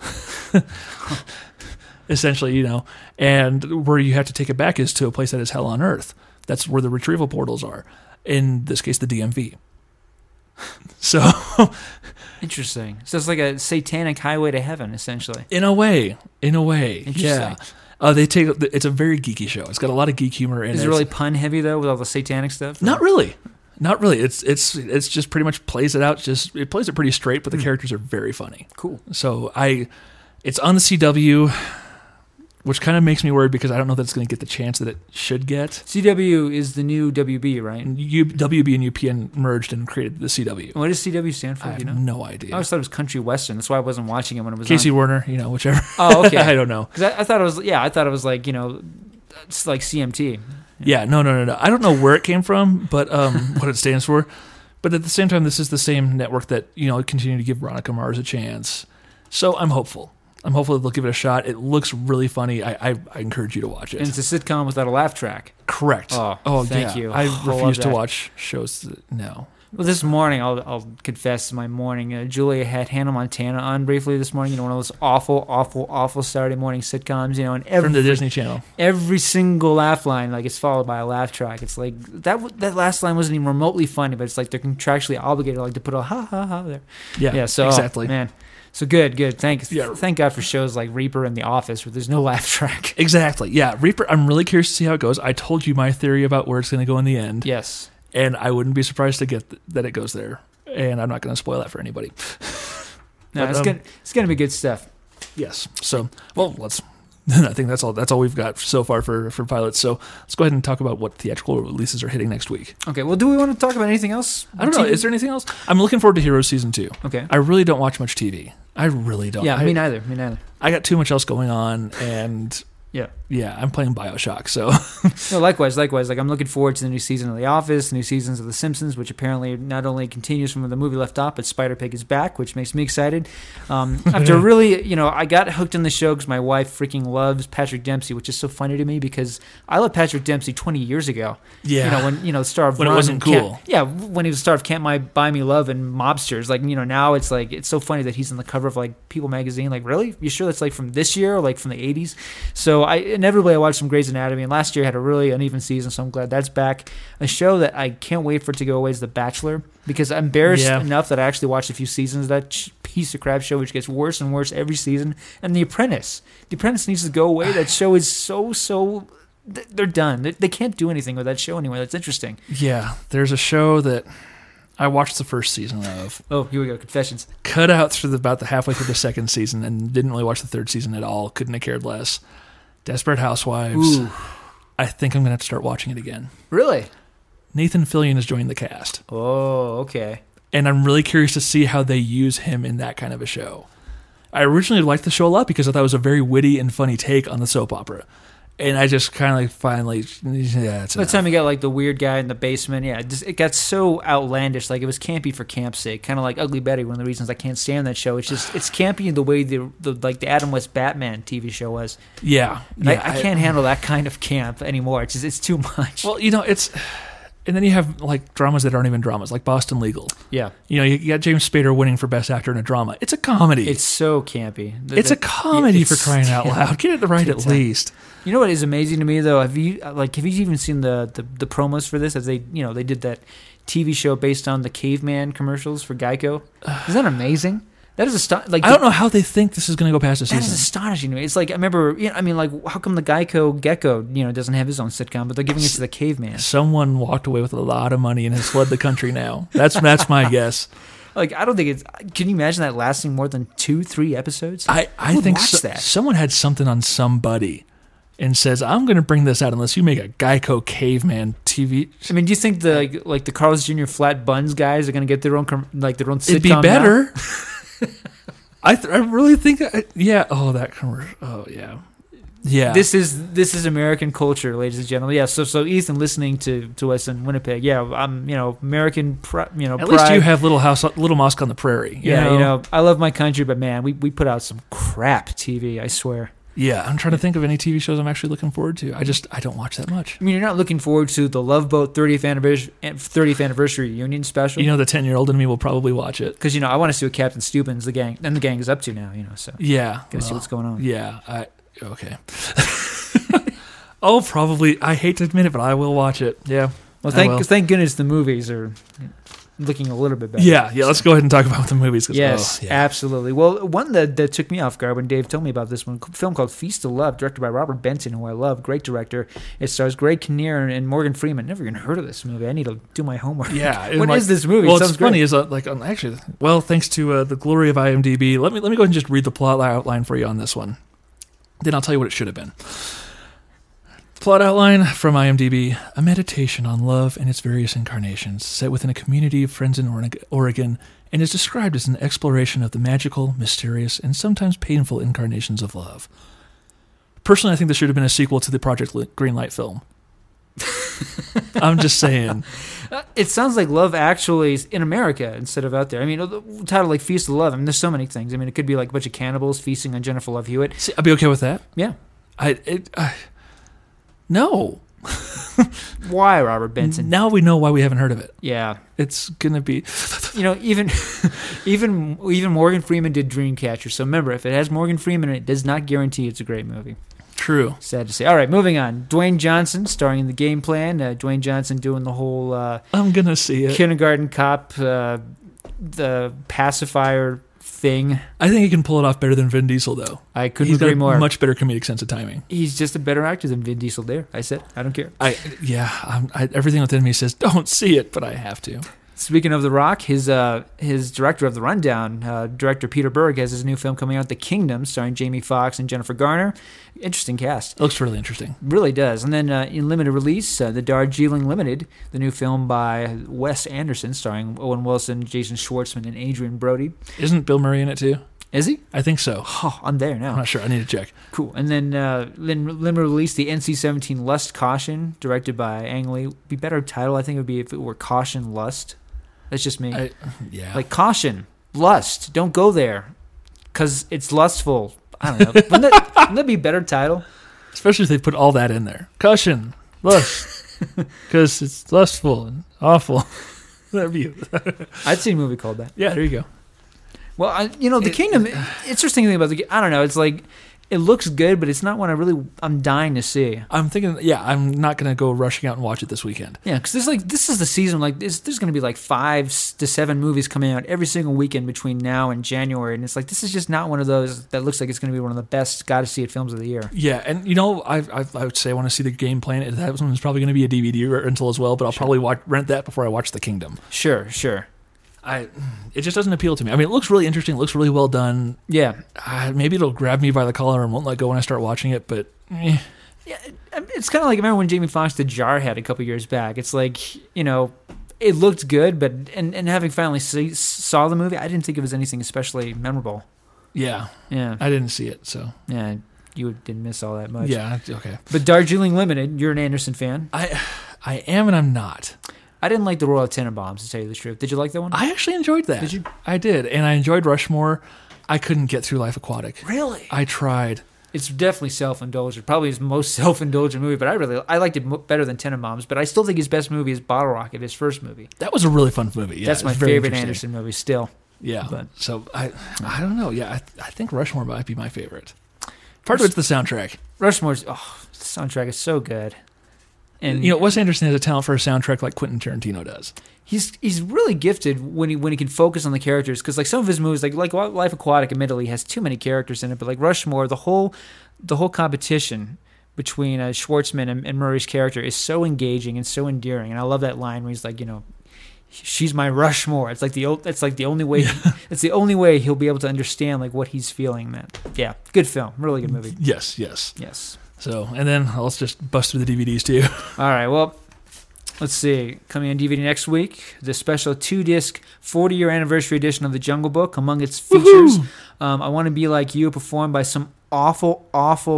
Speaker 1: Essentially, and where you have to take it back is to a place that is hell on Earth. That's where the retrieval portals are. In this case, the DMV. So
Speaker 2: Interesting. So it's like a satanic highway to heaven, essentially.
Speaker 1: In a way.
Speaker 2: Interesting.
Speaker 1: Yeah. It's a very geeky show. It's got a lot of geek humor in it.
Speaker 2: Is it really pun heavy though, with all the satanic stuff?
Speaker 1: Not really. It's just pretty much plays it out. It plays it pretty straight, but the characters are very funny.
Speaker 2: Cool.
Speaker 1: So it's on the CW, which kind of makes me worried because I don't know that it's going to get the chance that it should get.
Speaker 2: CW is the new WB, right?
Speaker 1: WB and UPN merged and created the CW.
Speaker 2: What does CW stand for?
Speaker 1: I have no idea.
Speaker 2: I always thought it was Country Western. That's why I wasn't watching it when it was
Speaker 1: Casey
Speaker 2: on.
Speaker 1: Warner, whichever.
Speaker 2: Oh, okay.
Speaker 1: I don't know.
Speaker 2: Because I thought it was. Yeah, I thought it was like it's like CMT.
Speaker 1: Yeah, no. I don't know where it came from, but what it stands for. But at the same time, this is the same network that continue to give Veronica Mars a chance. So I'm hopeful. I'm hopeful that they'll give it a shot. It looks really funny. I encourage you to watch it.
Speaker 2: And it's a sitcom without a laugh track.
Speaker 1: Correct.
Speaker 2: Oh, thank you.
Speaker 1: I refuse to watch shows no.
Speaker 2: Well, this morning, I'll confess my morning. Julia had Hannah Montana on briefly this morning. One of those awful Saturday morning sitcoms. And
Speaker 1: from the Disney Channel.
Speaker 2: Every single laugh line is followed by a laugh track. It's like that last line wasn't even remotely funny, but it's like they're contractually obligated to put a ha ha ha there.
Speaker 1: Yeah.
Speaker 2: So
Speaker 1: exactly,
Speaker 2: man. So good. Thank God for shows like Reaper and The Office where there's no laugh track.
Speaker 1: Exactly. Yeah, Reaper. I'm really curious to see how it goes. I told you my theory about where it's going to go in the end.
Speaker 2: Yes.
Speaker 1: And I wouldn't be surprised to get that it goes there. And I'm not going to spoil that for anybody.
Speaker 2: No, it's going to be good stuff.
Speaker 1: Yes. So, well, let's I think that's all we've got so far for pilots. So let's go ahead and talk about what theatrical releases are hitting next week.
Speaker 2: Okay, well, do we want to talk about anything else?
Speaker 1: I don't know. Is there anything else? I'm looking forward to Heroes Season 2.
Speaker 2: Okay.
Speaker 1: I really don't watch much TV. I really don't.
Speaker 2: Yeah, me neither.
Speaker 1: I got too much else going on, and
Speaker 2: yeah,
Speaker 1: I'm playing BioShock, so.
Speaker 2: No, likewise. Like, I'm looking forward to the new season of The Office, new seasons of The Simpsons, which apparently not only continues from where the movie left off, but Spider-Pig is back, which makes me excited. After really, I got hooked in the show because my wife freaking loves Patrick Dempsey, which is so funny to me because I loved Patrick Dempsey 20 years ago.
Speaker 1: Yeah.
Speaker 2: When, the star of
Speaker 1: when it
Speaker 2: Run
Speaker 1: wasn't
Speaker 2: and
Speaker 1: cool.
Speaker 2: when he was the star of Can't Buy Me Love and Mobsters. Like, now it's like, it's so funny that he's on the cover of like People magazine. Like, really? You sure that's like from this year or like from the 80s? So I watched some Grey's Anatomy, and last year had a really uneven season, so I'm glad that's back. A show that I can't wait for it to go away is The Bachelor, because I'm embarrassed enough that I actually watched a few seasons of that piece of crap show, which gets worse and worse every season. And The Apprentice. The Apprentice needs to go away. That show is so they're done. They can't do anything with that show anymore. That's interesting.
Speaker 1: Yeah, there's a show that I watched the first season of.
Speaker 2: Oh, here we go. Confessions.
Speaker 1: Cut out through about the halfway through the second season and didn't really watch the third season at all. Couldn't have cared less. Desperate Housewives.
Speaker 2: Ooh.
Speaker 1: I think I'm going to have to start watching it again.
Speaker 2: Really?
Speaker 1: Nathan Fillion has joined the cast.
Speaker 2: Oh, okay.
Speaker 1: And I'm really curious to see how they use him in that kind of a show. I originally liked the show a lot because I thought it was a very witty and funny take on the soap opera. And I just kind of like finally, it's
Speaker 2: by the time you got like the weird guy in the basement, it got so outlandish. Like it was campy for camp's sake, kind of like Ugly Betty. One of the reasons I can't stand that show. It's campy the way the Adam West Batman TV show was.
Speaker 1: Yeah,
Speaker 2: I can't handle that kind of camp anymore. It's too much.
Speaker 1: Well, it's, and then you have like dramas that aren't even dramas, like Boston Legal.
Speaker 2: Yeah,
Speaker 1: you got James Spader winning for Best Actor in a drama. It's a comedy.
Speaker 2: It's so campy.
Speaker 1: It's a comedy for crying out loud. Get it right at least.
Speaker 2: You know what is amazing to me though? Have you even seen the promos for this? As they they did that TV show based on the caveman commercials for Geico. Isn't that amazing? That is I
Speaker 1: don't know how they think this is going to go past a season.
Speaker 2: That is astonishing to me. It's like I remember. How come the Geico Gecko doesn't have his own sitcom, but they're giving it to the caveman?
Speaker 1: Someone walked away with a lot of money and has fled the country now. That's my guess.
Speaker 2: Like, I don't think it's... Can you imagine that lasting more than 2-3 episodes?
Speaker 1: I think someone had something on somebody and says, I'm going to bring this out unless you make a Geico caveman TV.
Speaker 2: I mean, do you think the Carl's Jr. Flat Buns guys are going to get their own sitcom?
Speaker 1: It'd be better. I really think... that commercial. Oh, yeah. Yeah.
Speaker 2: This is American culture, ladies and gentlemen. Yeah, so Ethan listening to us in Winnipeg. Yeah, I'm American At
Speaker 1: least you have Little Mosque on the Prairie.
Speaker 2: I love my country, but man, we put out some crap TV, I swear.
Speaker 1: Yeah, I'm trying to think of any TV shows I'm actually looking forward to. I don't watch that much.
Speaker 2: I mean, you're not looking forward to the Love Boat 30th anniversary reunion special?
Speaker 1: The 10-year-old in me will probably watch it.
Speaker 2: Because, I want to see what Captain Steuben's the gang is up to now, so.
Speaker 1: Yeah.
Speaker 2: Gotta see what's going on.
Speaker 1: Yeah, okay. Oh, probably. I hate to admit it, but I will watch it. Yeah.
Speaker 2: Well, thank goodness the movies are looking a little bit better.
Speaker 1: Yeah. Let's go ahead and talk about the movies.
Speaker 2: Yes, absolutely. Well, one that took me off guard when Dave told me about this one, a film called Feast of Love, directed by Robert Benson, who I love, great director. It stars Greg Kinnear and Morgan Freeman. Never even heard of this movie. I need to do my homework.
Speaker 1: Yeah.
Speaker 2: What is this movie?
Speaker 1: Well, it's funny. Is actually, thanks to the glory of IMDb, let me go ahead and just read the plot outline for you on this one. Then I'll tell you what it should have been. Plot outline from IMDb: a meditation on love and its various incarnations, set within a community of friends in Oregon, and is described as an exploration of the magical, mysterious, and sometimes painful incarnations of love. Personally, I think this should have been a sequel to the Project Greenlight film. I'm just saying.
Speaker 2: It sounds like Love Actually is in America instead of out there. I mean, the title like Feast of Love. I mean, there's so many things. I mean, it could be like a bunch of cannibals feasting on Jennifer Love Hewitt.
Speaker 1: See, I'd be okay with that.
Speaker 2: Yeah.
Speaker 1: No.
Speaker 2: Why, Robert Benson?
Speaker 1: Now we know why we haven't heard of it.
Speaker 2: Yeah.
Speaker 1: It's gonna be...
Speaker 2: even Morgan Freeman did Dreamcatcher. So remember, if it has Morgan Freeman in it, does not guarantee it's a great movie.
Speaker 1: True.
Speaker 2: Sad to say. All right, moving on. Dwayne Johnson starring in The Game Plan. Dwayne Johnson doing the whole...
Speaker 1: I'm gonna see it.
Speaker 2: Kindergarten Cop, the pacifier thing.
Speaker 1: I think he can pull it off better than Vin Diesel, though.
Speaker 2: I couldn't agree more.
Speaker 1: He's got a much better comedic sense of timing.
Speaker 2: He's just a better actor than Vin Diesel there. I said, I don't care.
Speaker 1: Everything within me says, don't see it, but I have to.
Speaker 2: Speaking of The Rock, his director of The Rundown, director Peter Berg, has his new film coming out, The Kingdom, starring Jamie Foxx and Jennifer Garner. Interesting cast.
Speaker 1: It looks really interesting.
Speaker 2: Really does. And then in limited release, The Darjeeling Limited, the new film by Wes Anderson, starring Owen Wilson, Jason Schwartzman, and Adrian Brody.
Speaker 1: Isn't Bill Murray in it too?
Speaker 2: Is he?
Speaker 1: I think so.
Speaker 2: Oh, I'm there now.
Speaker 1: I'm not sure. I need to check.
Speaker 2: Cool. And then limited release, the NC-17 Lust Caution, directed by Ang Lee. Be better title, I think, would be if it were Caution Lust. That's just me.
Speaker 1: Yeah.
Speaker 2: Like, caution, lust, don't go there, because it's lustful. I don't know. Wouldn't that be a better title?
Speaker 1: Especially if they put all that in there. Caution, lust, because it's lustful and awful. That'd be.
Speaker 2: I'd see a movie called that.
Speaker 1: Yeah, there you go.
Speaker 2: Well, The Kingdom. Interesting thing about I don't know. It's like it looks good, but it's not one I'm dying to see.
Speaker 1: I'm thinking, yeah, I'm not going to go rushing out and watch it this weekend.
Speaker 2: Yeah, because this is the season. Like, there's going to be like 5 to 7 movies coming out every single weekend between now and January, and it's like this is just not one of those that looks like it's going to be one of the best got to see it films of the year.
Speaker 1: Yeah, and I would say I want to see The Game Plan. That one's probably going to be a DVD rental as well, but I'll probably rent that before I watch The Kingdom.
Speaker 2: Sure.
Speaker 1: It just doesn't appeal to me. I mean, it looks really interesting. It looks really well done.
Speaker 2: Yeah.
Speaker 1: Maybe it'll grab me by the collar and won't let go when I start watching it, but
Speaker 2: Yeah, it's kind of like, I remember when Jamie Foxx did Jarhead a couple years back. It's like, it looked good, but and having finally saw the movie, I didn't think it was anything especially memorable.
Speaker 1: Yeah.
Speaker 2: Yeah.
Speaker 1: I didn't see it, so.
Speaker 2: Yeah, you didn't miss all that much.
Speaker 1: Yeah, okay.
Speaker 2: But Darjeeling Limited, you're an Anderson fan.
Speaker 1: I am and I'm not.
Speaker 2: I didn't like the Royal Tenenbaums, to tell you the truth. Did you like that one?
Speaker 1: I actually enjoyed that.
Speaker 2: Did you?
Speaker 1: I did, and I enjoyed Rushmore. I couldn't get through Life Aquatic.
Speaker 2: Really?
Speaker 1: I tried.
Speaker 2: It's definitely self-indulgent. Probably his most self-indulgent movie, but I liked it better than Tenenbaums. But I still think his best movie is Bottle Rocket, his first movie.
Speaker 1: That was a really fun movie. Yeah,
Speaker 2: that's my favorite Anderson movie still.
Speaker 1: Yeah,
Speaker 2: but
Speaker 1: so I don't know. Yeah, I think Rushmore might be my favorite. Part of it's the soundtrack.
Speaker 2: Rushmore's the soundtrack is so good. And
Speaker 1: Wes Anderson has a talent for a soundtrack like Quentin Tarantino does.
Speaker 2: He's really gifted when he can focus on the characters, because like some of his movies, like Life Aquatic, admittedly has too many characters in it, but like Rushmore, the whole competition between Schwartzman and Murray's character is so engaging and so endearing, and I love that line where he's like, she's my Rushmore. It's like the only way. Yeah. It's the only way he'll be able to understand like what he's feeling. Yeah, good film, really good movie.
Speaker 1: Yes. So, and then let's just bust through the DVDs too.
Speaker 2: All right, well, let's see. Coming on DVD next week, the special 2-disc 40-year anniversary edition of The Jungle Book. Among its features, I Want to Be Like You, performed by some awful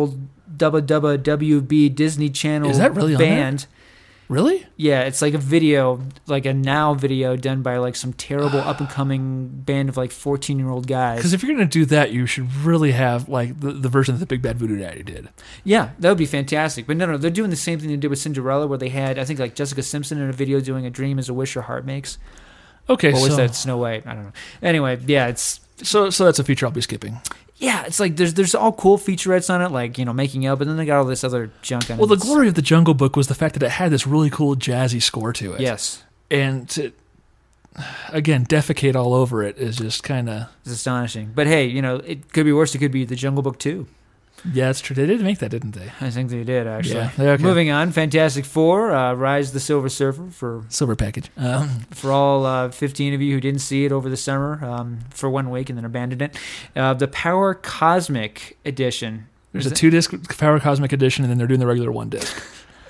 Speaker 2: WB Disney Channel
Speaker 1: Is that really
Speaker 2: band.
Speaker 1: On there? Really?
Speaker 2: Yeah, it's like a video, like a Now video done by like some terrible up-and-coming band of like 14-year-old guys.
Speaker 1: Because if you're going to do that, you should really have like the version that the Big Bad Voodoo Daddy did.
Speaker 2: Yeah, that would be fantastic. But no, they're doing the same thing they did with Cinderella, where they had, I think, like Jessica Simpson in a video doing A Dream Is a Wish Your Heart Makes.
Speaker 1: Okay,
Speaker 2: or was that Snow White? I don't know. Anyway, yeah, it's...
Speaker 1: So that's a feature I'll be skipping.
Speaker 2: Yeah, it's like there's all cool featurettes on it, like, making up, and then they got all this other junk on it.
Speaker 1: Well, the glory of The Jungle Book was the fact that it had this really cool jazzy score to it.
Speaker 2: Yes.
Speaker 1: And to, again, defecate all over it is just kind of...
Speaker 2: It's astonishing. But hey, it could be worse. It could be The Jungle Book 2.
Speaker 1: Yeah, it's true. They did make that, didn't they?
Speaker 2: I think they did, actually.
Speaker 1: Yeah. Okay.
Speaker 2: Moving on, Fantastic Four, Rise of the Silver Surfer for
Speaker 1: Silver Package.
Speaker 2: For all 15 of you who didn't see it over the summer for 1 week and then abandoned it. The Power Cosmic Edition.
Speaker 1: There's a 2-disc Power Cosmic Edition, and then they're doing the regular 1-disc.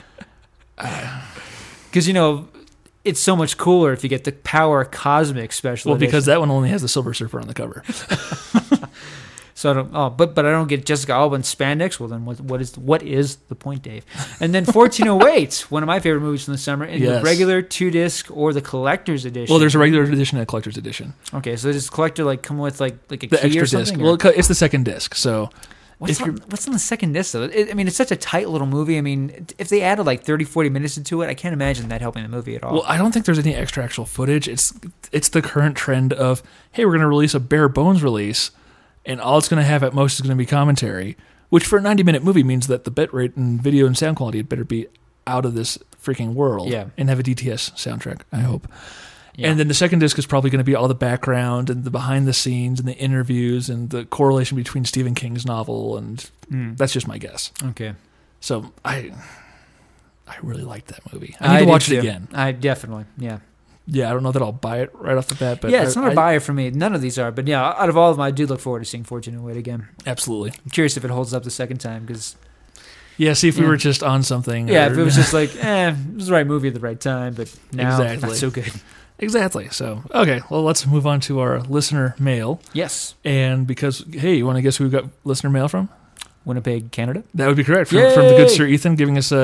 Speaker 2: Because, it's so much cooler if you get the Power Cosmic Special Edition.
Speaker 1: Well, because that one only has the Silver Surfer on the cover.
Speaker 2: So I don't. But I don't get Jessica Alba in spandex. Well, then what is the point, Dave? And then 1408, one of my favorite movies from the summer, in the regular 2-disc or the collector's edition.
Speaker 1: Well, there's a regular edition and a collector's edition.
Speaker 2: Okay, so does the collector come with like a
Speaker 1: the
Speaker 2: key
Speaker 1: extra
Speaker 2: or something?
Speaker 1: disc? Well, it's the second disc. So
Speaker 2: what's on the second disc though? It's such a tight little movie. I mean, if they added like 30-40 minutes into it, I can't imagine that helping the movie at all.
Speaker 1: Well, I don't think there's any extra actual footage. It's the current trend of, hey, we're going to release a bare bones release. And all it's going to have at most is going to be commentary, which for a 90-minute movie means that the bitrate and video and sound quality had better be out of this freaking world.
Speaker 2: Yeah.
Speaker 1: And have a DTS soundtrack, I hope.
Speaker 2: Yeah.
Speaker 1: And then the second disc is probably going to be all the background and the behind the scenes and the interviews and the correlation between Stephen King's novel, and that's just my guess.
Speaker 2: Okay.
Speaker 1: So I really liked that movie. I need to watch it again.
Speaker 2: I definitely, yeah.
Speaker 1: Yeah, I don't know that I'll buy it right off the bat, but
Speaker 2: yeah, it's not a buyer for me. None of these are, but yeah, out of all of them, I do look forward to seeing Fortune and Wade again.
Speaker 1: Absolutely.
Speaker 2: I'm curious if it holds up the second time because.
Speaker 1: Yeah, see if we were just on something.
Speaker 2: Yeah,
Speaker 1: or,
Speaker 2: if it was just like, it was the right movie at the right time, but now
Speaker 1: Exactly.
Speaker 2: not so good.
Speaker 1: Exactly. So, okay, well, let's move on to our listener mail.
Speaker 2: Yes.
Speaker 1: And because, hey, you want to guess who we got listener mail from?
Speaker 2: Winnipeg, Canada.
Speaker 1: That would be correct. From the good Sir Ethan giving us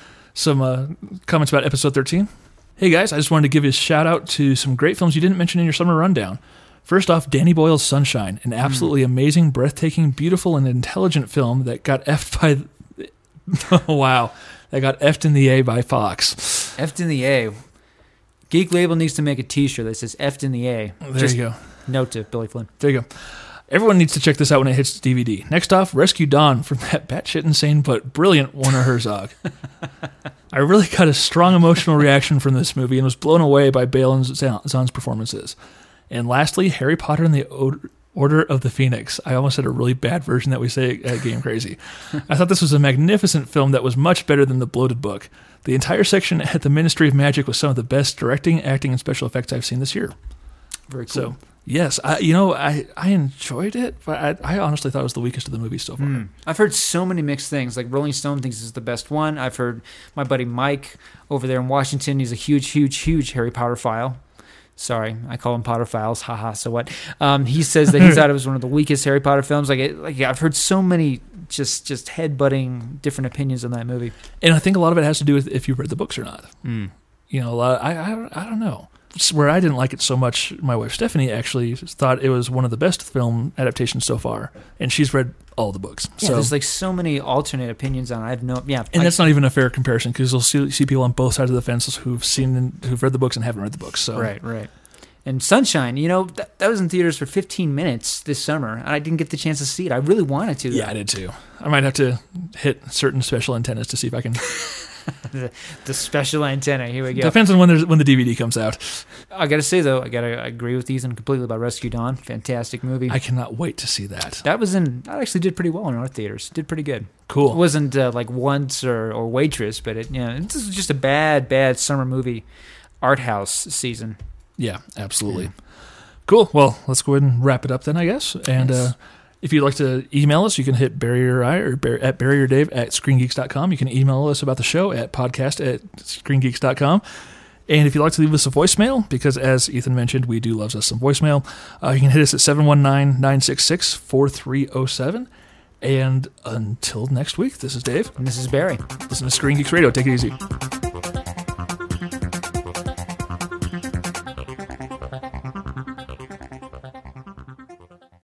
Speaker 1: some comments about episode 13. Hey, guys, I just wanted to give you a shout out to some great films you didn't mention in your summer rundown. First off, Danny Boyle's Sunshine, an absolutely amazing, breathtaking, beautiful, and intelligent film that got effed by... wow. That got effed in the A by Fox.
Speaker 2: Effed in the A. Geek Label needs to make a t-shirt that says effed in the A.
Speaker 1: There you go.
Speaker 2: Note to Billy Flynn.
Speaker 1: There you go. Everyone needs to check this out when it hits DVD. Next off, Rescue Dawn from that batshit insane but brilliant Werner Herzog. I really got a strong emotional reaction from this movie and was blown away by Bale and Zahn's performances. And lastly, Harry Potter and the Order of the Phoenix. I almost had a really bad version that we say at Game Crazy. I thought this was a magnificent film that was much better than the bloated book. The entire section at the Ministry of Magic was some of the best directing, acting, and special effects I've seen this year.
Speaker 2: Very cool.
Speaker 1: So, yes, I enjoyed it, but I honestly thought it was the weakest of the movies so far.
Speaker 2: I've heard so many mixed things. Like Rolling Stone thinks it's the best one. I've heard my buddy Mike over there in Washington. He's a huge Harry Potter file. Sorry, I call him Potter Files. Haha, so what? He says that he thought it was one of the weakest Harry Potter films. I've heard so many just head-butting different opinions on that movie.
Speaker 1: And I think a lot of it has to do with if you read the books or not. You know, a lot. I don't know. Where I didn't like it so much, my wife Stephanie actually thought it was one of the best film adaptations so far, and she's read all the books.
Speaker 2: Yeah,
Speaker 1: so
Speaker 2: there's like so many alternate opinions on it. I have no,
Speaker 1: and that's not even a fair comparison because you'll see people on both sides of the fence who've read the books and haven't read the books. So
Speaker 2: right. And Sunshine, that was in theaters for 15 minutes this summer, and I didn't get the chance to see it. I really wanted to.
Speaker 1: Yeah, I did too. I might have to hit certain special antennas to see if I can.
Speaker 2: the special antenna. Here we go.
Speaker 1: Depends on when the DVD comes out.
Speaker 2: I got to say though, I agree with Ethan completely about Rescue Dawn. Fantastic movie.
Speaker 1: I cannot wait to see that.
Speaker 2: That actually did pretty well in our theaters. Did pretty good.
Speaker 1: Cool.
Speaker 2: It wasn't like Once or Waitress, but this is just a bad summer movie art house season.
Speaker 1: Yeah, absolutely. Yeah. Cool. Well, let's go ahead and wrap it up then, I guess. And
Speaker 2: yes.
Speaker 1: If you'd like to email us, you can hit Barry or I or at Barry or Dave at ScreenGeeks.com. You can email us about the show at podcast@ScreenGeeks.com. And if you'd like to leave us a voicemail, because as Ethan mentioned, we do love us some voicemail, you can hit us at 719-966-4307. And until next week, this is Dave.
Speaker 2: And this is Barry.
Speaker 1: Listen to Screen Geeks Radio. Take it easy.